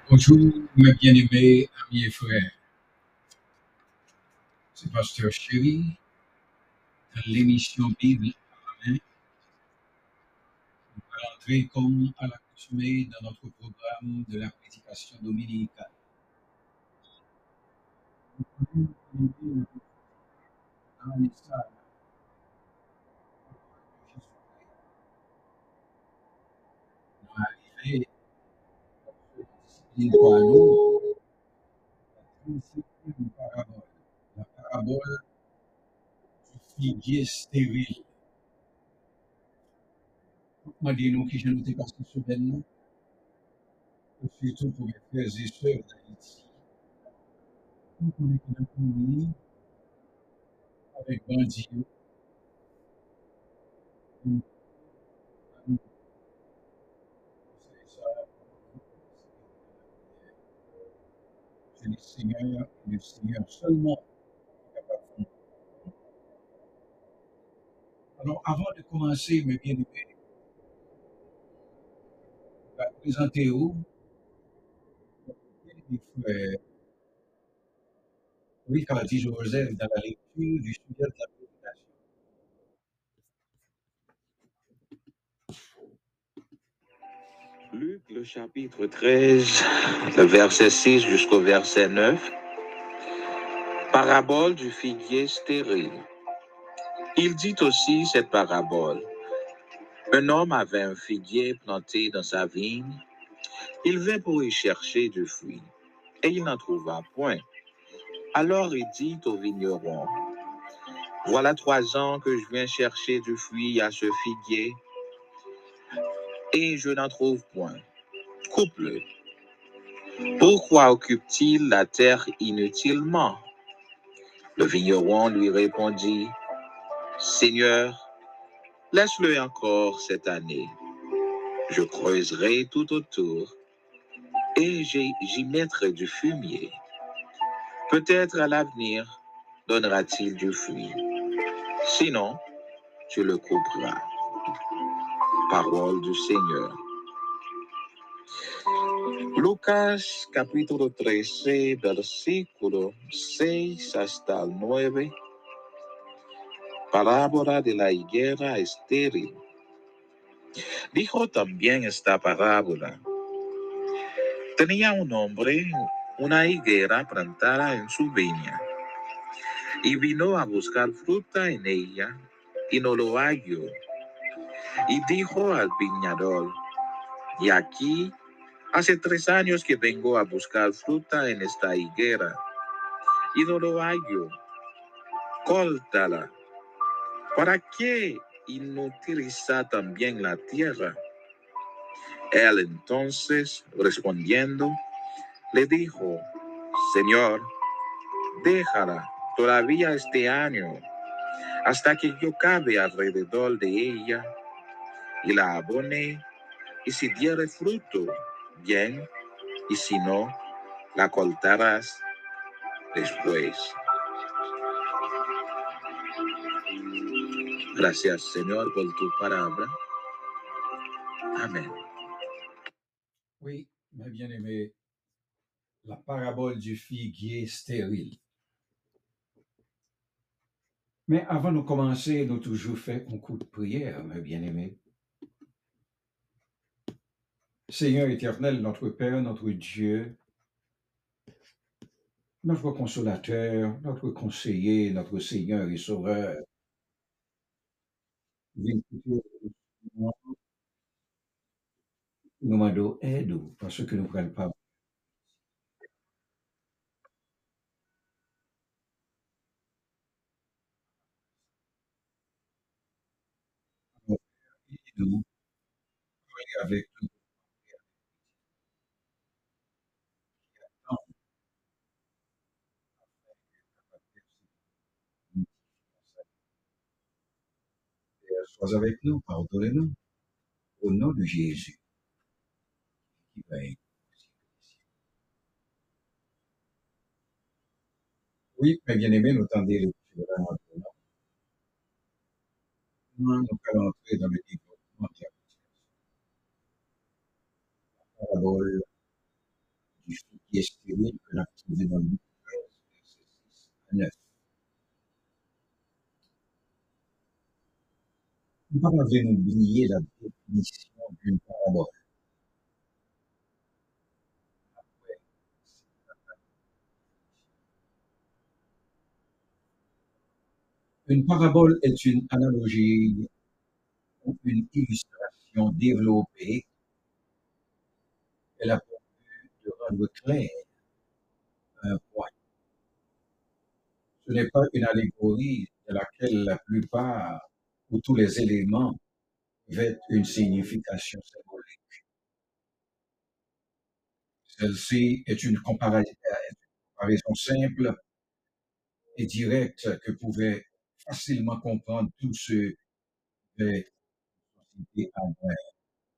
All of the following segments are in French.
Bonjour, mes bien-aimés amis et frères. C'est Pasteur Chéri dans l'émission Bible à la main. On va entrer comme à l'accoutumée dans notre programme de la prédication dominicale. Dans les messages de Jésus-Christ, on va arriver à cette discipline pour nous, la 37e parabole. La parabole du figuier stérile. Moi, dis-nous qui je nous ai passé ce bête-là, surtout pour mes frères et sœurs d'Haïti. Nous connaissons la avec bandit. C'est le Seigneur seulement qui est capable de faire. Alors, avant de commencer, mes bien-aimés, je vais présenter où mes frères Ricardi Joseph dans la lecture du sujet de la prédication. Luc, le chapitre 13, le verset 6 jusqu'au verset 9, parabole du figuier stérile. Il dit aussi cette parabole. Un homme avait un figuier planté dans sa vigne. Il vint pour y chercher du fruit, et il n'en trouva point. Alors il dit au vigneron, voilà 3 ans que je viens chercher du fruit à ce figuier, et je n'en trouve point. Coupe-le. Pourquoi occupe-t-il la terre inutilement? Le vigneron lui répondit, Seigneur, laisse-le encore cette année. Je creuserai tout autour et j'y mettrai du fumier. Peut-être à l'avenir donnera-t-il du fruit. Sinon, tu le couperas. Parole du Seigneur. Lucas capítulo 13, versículo 6 hasta el 9. Parábola de la higuera estéril. Dijo también esta parábola. Tenía un hombre una higuera plantada en su viña y vino a buscar fruta en ella y no lo halló. Y dijo al viñador, y aquí hace 3 años que vengo a buscar fruta en esta higuera y no lo hallo. Córtala. ¿Para qué inutiliza también la tierra? Él entonces, respondiendo, le dijo, Señor, déjala todavía este año, hasta que yo cabe alrededor de ella y la abone, y si diere fruto, bien, y si no, la cortarás después. Gracias, Señor, por tu palabra. Amén. Oui, mes bien-aimés, la parabole du figuier stérile. Mais avant de commencer, nous toujours fait un coup de prière, mes bien-aimés. Seigneur éternel, notre Père, notre Dieu, notre consolateur, notre conseiller, notre Seigneur et Sauveur, viens nous demandons aide parce que nous ne prenons pas. Nous avec nous sois avec nous, pardonnez-nous, au nom de Jésus qui va être. Oui, mes bien-aimés, nous tendez le pied de la maintenant. Nous allons entrer dans le développement de la parabole figuier stérile que l'on a trouvé dans Luc 13, versets 6 à 9. Nous ne pouvons pas oublier la définition d'une parabole. Une parabole est une analogie ou une illustration développée. Elle a pour but de rendre clair un point. Ce n'est pas une allégorie de laquelle la plupart ou tous les éléments revêtent une signification symbolique. Celle-ci est une comparaison simple et directe que pouvaient facilement comprendre tous ceux des sociétés agraires.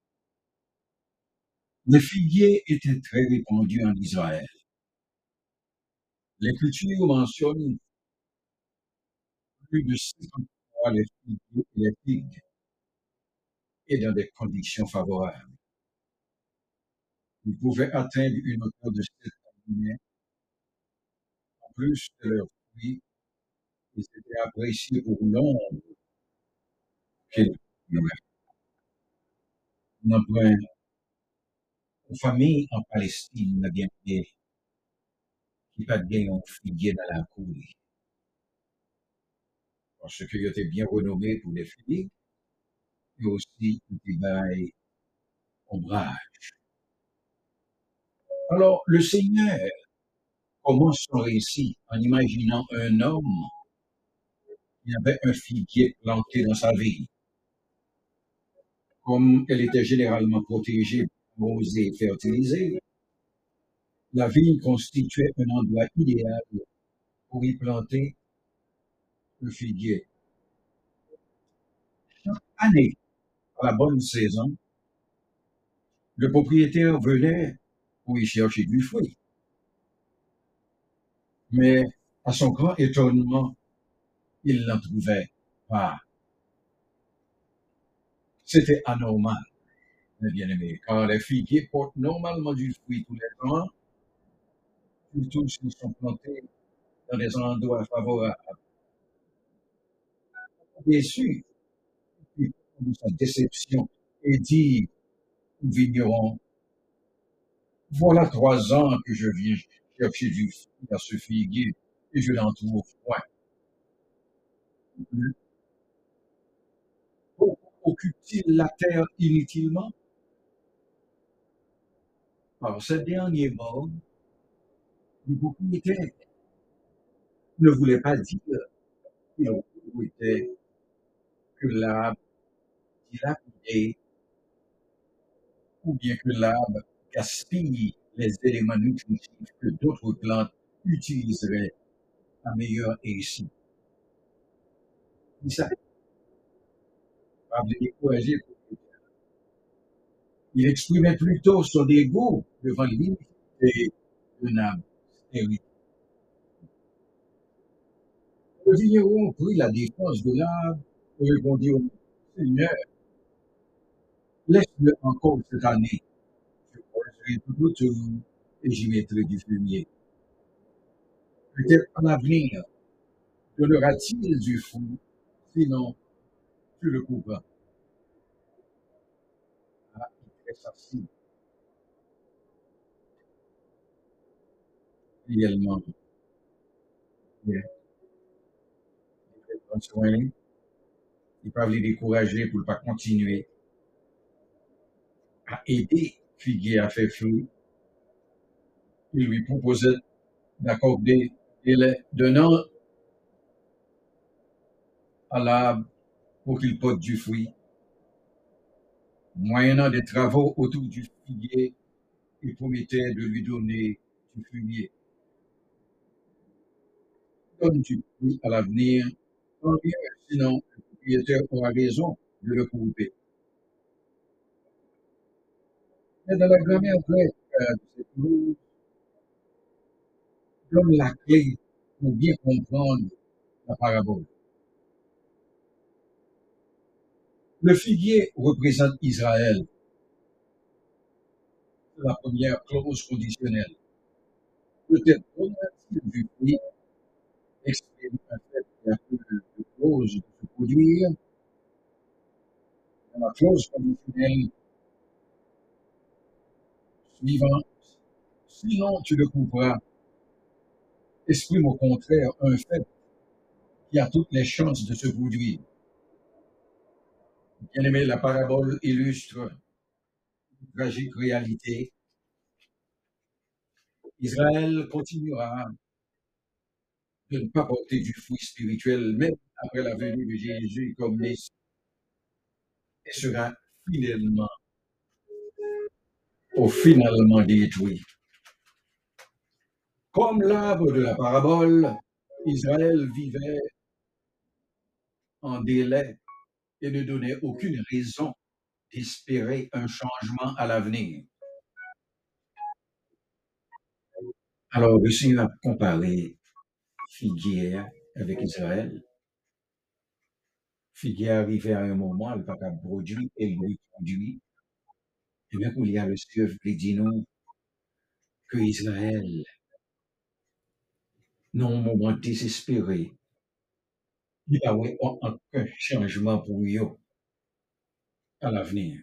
Les figuiers étaient très répandus en Israël. L'Écriture mentionne plus de 50 fois les figuiers et les figues, et dans des conditions favorables. Ils pouvaient atteindre une hauteur de 7 mètres. En plus de leurs fruits, ils étaient appréciés pour l'ombre qu'ils demeuraient. On apprend aux familles en Palestine n'a bien qui pas de un figuier dans la cour. Parce qu'ils étaient bien renommés pour les figues et aussi des bails ombrage. Alors, le Seigneur commence son récit en imaginant un homme qui avait un figuier planté dans sa ville. Comme elle était généralement protégée, arrosée et fertilisée, la vigne constituait un endroit idéal pour y planter le figuier. Chaque année, à la bonne saison, le propriétaire venait pour y chercher du fruit. Mais à son grand étonnement, il n'en trouvait pas. C'était anormal, mes bien-aimés, car les figuiers portent normalement du fruit tous les ans, surtout s'ils sont plantés dans des endroits favorables. Déçu de sa déception et dit au vigneron, voilà 3 ans que je viens chercher du fruit à ce figuier et je n'en trouve point. Occupe-t-il la terre inutilement? Par ce dernier mot, le propriétaire ne voulait pas dire qu'il était que l'arbre dilapidé ou bien que l'arbre gaspille les éléments nutritifs que d'autres plantes utiliseraient à meilleur escient. Ça va me décourager. Il exprimait plutôt son dégoût devant l'iniquité d'un arbre stérile. Le vigneron prit la défense de l'arbre et répondit au Seigneur, laisse-le encore cette année. Je creuserai tout autour et j'y mettrai du fumier. Peut-être en avenir donnera-t-il du fruit, sinon tu le couperas. Ah, il fait ça si réellement. Bien. Il fait prendre soin. Il peut les décourager pour ne pas continuer à aider Figuier à faire fruit. Il lui proposait d'accorder les donnant à l'arbre pour qu'il porte du fruit. Moyennant des travaux autour du figuier, il promettait de lui donner du fumier. Donne du fruit à l'avenir, tant mieux, sinon le propriétaire aura raison de le couper. Mais dans la grammaire grecque de cette ruse, donne la clé pour bien comprendre la parabole. Le figuier représente Israël. C'est la première clause conditionnelle. Peut-être donne-t-il du fruit, exprime un fait qui a peu de cause de se produire dans la clause conditionnelle suivante. Sinon, tu le trouveras, exprime au contraire un fait qui a toutes les chances de se produire. Bien aimé, la parabole illustre une tragique réalité. Israël continuera de ne pas porter du fruit spirituel, même après la venue de Jésus comme Messie, et sera finalement détruit. Comme l'arbre de la parabole, Israël vivait en délai et ne donnait aucune raison d'espérer un changement à l'avenir. Alors, le Seigneur a comparé Figuière avec Israël. Figuière arrivait à un moment, elle va pas produire, et il produit. Et bien, il y a le Seigneur qui dit nous que Israël, dans un moment désespéré, il n'y a aucun changement pour eux à l'avenir.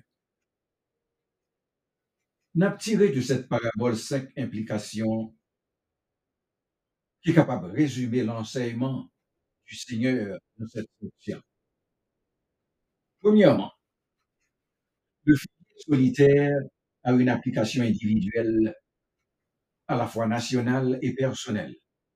N'a tiré de cette parabole 5 implications qui est capable de résumer l'enseignement du Seigneur dans cette section. Premièrement, le figuier solitaire a une application individuelle à la fois nationale et personnelle.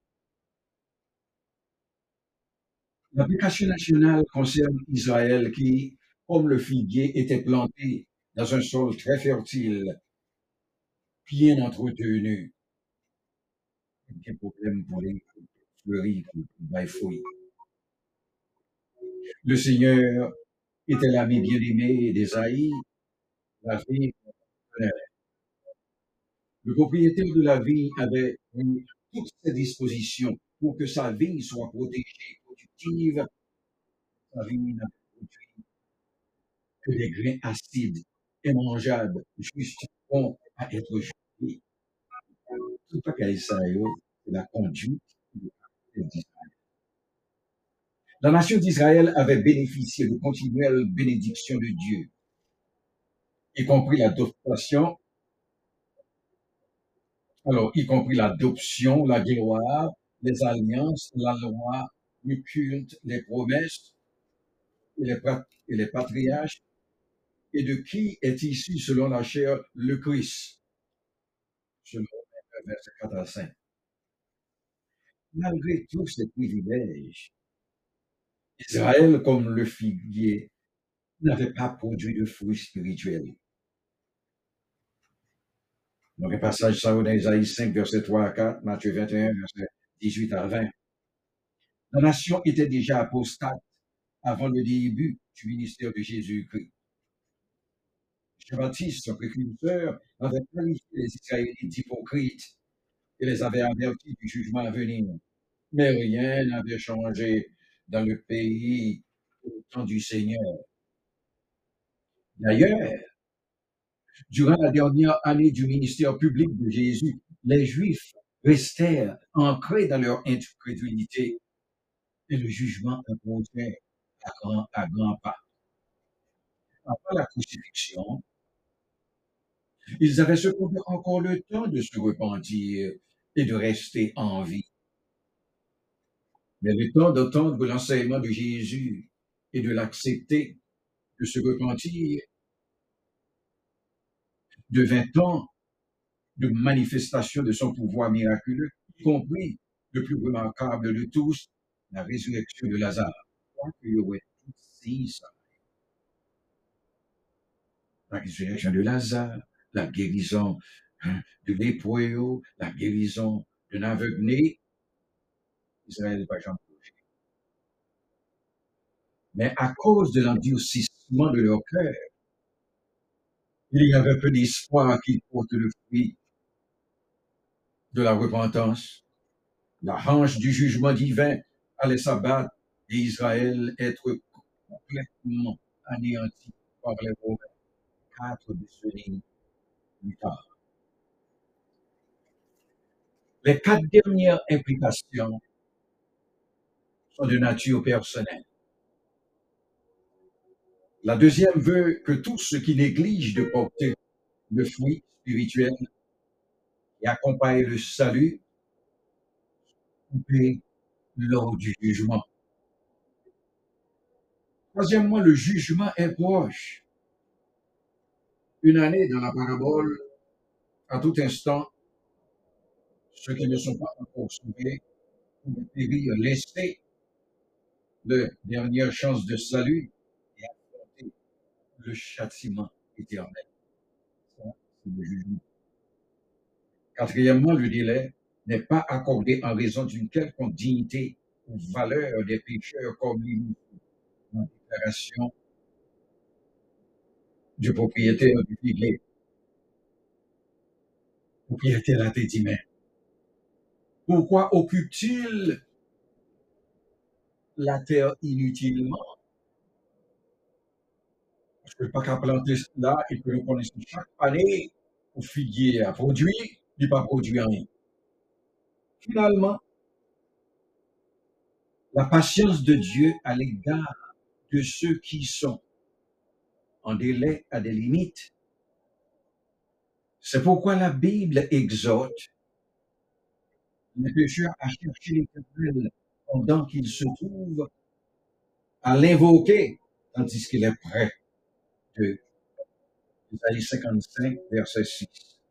L'application nationale concerne Israël qui, comme le figuier, était planté dans un sol très fertile, bien entretenu. Aucun problème pour les fleurir, pour les fruits. Le Seigneur était l'ami bien-aimé d'Ésaïe, la vie. Le propriétaire de la vigne avait pris toutes ses dispositions pour que sa vigne soit protégée, productive. Sa vigne n'a produit que des grains acides et mangeables, juste bons à être jetés. Tout à fait ça, c'est la conduite d'Israël. La nation d'Israël avait bénéficié de continuelles bénédictions de Dieu, y compris l'adoption, y compris l'adoption, la gloire, les alliances, la loi, le culte, les promesses et les patriarches, et de qui est issu selon la chair le Christ, selon verset 4 à 5. Malgré tous ces privilèges, Israël, comme le figuier, n'avait pas produit de fruits spirituels. Donc, un passage ça dans Isaïe 5, verset 3 à 4, Matthieu 21, verset 18 à 20. La nation était déjà apostate avant le début du ministère de Jésus-Christ. Jean-Baptiste, son précurseur, avait qualifié les Israélites d'hypocrites et les avait avertis du jugement à venir. Mais rien n'avait changé dans le pays au temps du Seigneur. D'ailleurs, durant la dernière année du ministère public de Jésus, les Juifs restèrent ancrés dans leur incrédulité et le jugement approchait à grands pas. Après la crucifixion, ils avaient cependant encore le temps de se repentir et de rester en vie. Mais le temps d'entendre l'enseignement de Jésus et de l'accepter, de se repentir, devint temps de manifestation de son pouvoir miraculeux, y compris le plus remarquable de tous, la résurrection de Lazare. Je crois qu'il y aurait aussi ça. La résurrection de Lazare, la guérison de lépreux, la guérison d'un aveuglé, Israël va jamais toucher. Mais à cause de l'endurcissement de leur cœur, il y avait peu d'espoir qu'ils portent le fruit de la repentance. La hanche du jugement divin allait s'abattre et Israël être complètement anéanti par les Romains 4 décennies plus tard. Les 4 dernières implications sont de nature personnelle. La deuxième veut que tous ceux qui négligent de porter le fruit spirituel et accompagnent le salut coupés lors du jugement. Troisièmement, le jugement est proche. Une année dans la parabole, à tout instant, ceux qui ne sont pas encore sauvés pourraient périr, laisser leur dernière chance de salut et affronter le châtiment éternel. Ça, c'est le jugement. Quatrièmement, le délai n'est pas accordé en raison d'une quelconque dignité ou valeur des pécheurs comme l'indique la déclaration du propriétaire du figuier. Le propriétaire a dit, mais pourquoi occupe-t-il la terre inutilement? Parce que pas qu'à planter là et que nous connaissons chaque année au figuier a produit, il n'a pas produit rien. Finalement, la patience de Dieu à l'égard de ceux qui sont en délai à des limites. C'est pourquoi la Bible exhorte les pécheurs à chercher l'Éternel pendant qu'il se trouve, à l'invoquer, tandis qu'il est prêt. De Isaïe 55, verset 6.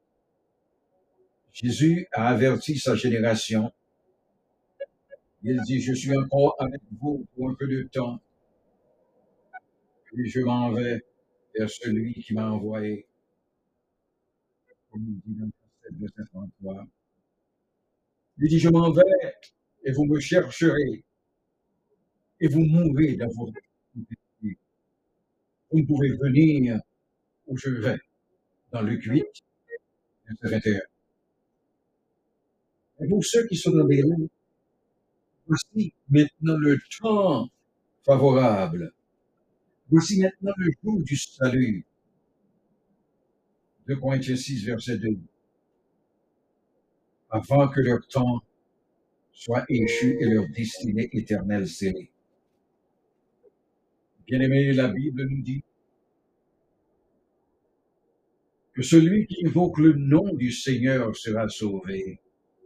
Jésus a averti sa génération. Il dit, je suis encore avec vous pour un peu de temps, et je m'en vais vers celui qui m'a envoyé. Comme il dit dans le verset 33. Il dit, je m'en vais et vous me chercherez et vous mourrez dans vos péchés. Vous ne pouvez venir où je vais. Dans Luc 8, verset 21. Et pour ceux qui sont dans des rangs, voici maintenant le temps favorable. Voici maintenant le jour du salut. 2 Corinthiens 6, verset 2. Avant que leur temps soit échu et leur destinée éternelle scellée. Bien-aimé, la Bible nous dit que celui qui invoque le nom du Seigneur sera sauvé.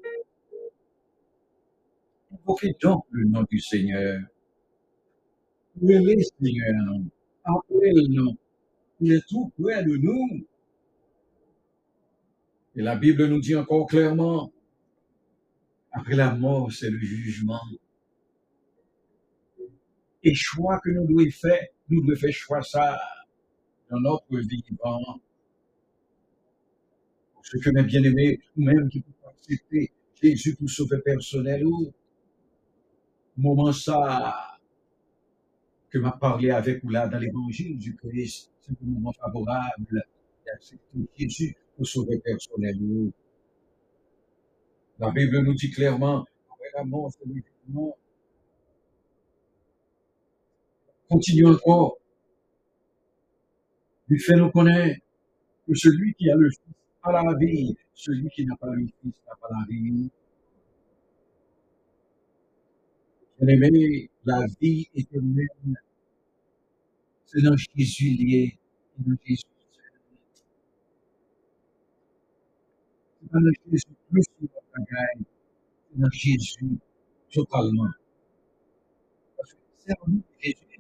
Invoquez donc le nom du Seigneur. Louez le Seigneur. Appelez le nom. Il est tout près de nous. Et la Bible nous dit encore clairement, après la mort, c'est le jugement. Et choix que nous devons faire choix ça dans notre vivant. Ce que mes bien-aimés, nous-mêmes qui pouvons accepter Jésus pour sauver personnel ou moment ça que m'a parlé avec vous là dans l'évangile du Christ, c'est un moment favorable d'accepter Jésus pour sauver personnel ou. La Bible nous dit clairement, après la mort, c'est le jugement. Continue encore. Il fait nous connaître que celui qui a le Fils a la vie, celui qui n'a pas le Fils n'a pas la vie. Bien-aimé, la vie éternelle, c'est dans Jésus lié, c'est dans Jésus. C'est pas dans Jésus plus que notre bagaille, c'est dans Jésus totalement. Parce que servir Jésus,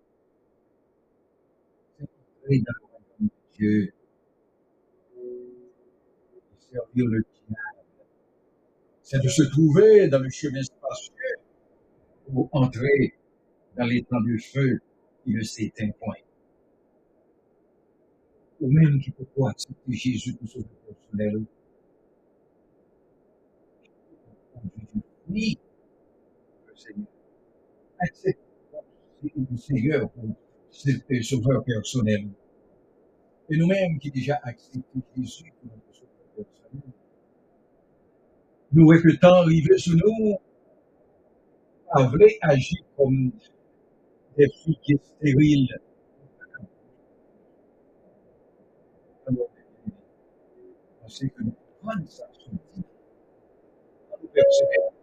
c'est entrer dans le royaume de Dieu, et servir le diable. C'est de se trouver dans le chemin spacieux pour entrer dans les temps de feu qui ne s'éteint point. Ou même qui peut pas accepter Jésus pour sauver personnel. Oui, le Seigneur. Accepte le Seigneur pour ser sauveur personnel. Et nous-mêmes qui déjà accepté Jésus pour notre sauveur personnel, nous répétons arriver sur nous, à vrai agir comme des filles stériles. Alors, on sait que nous prenons ça sur nous. persévérer.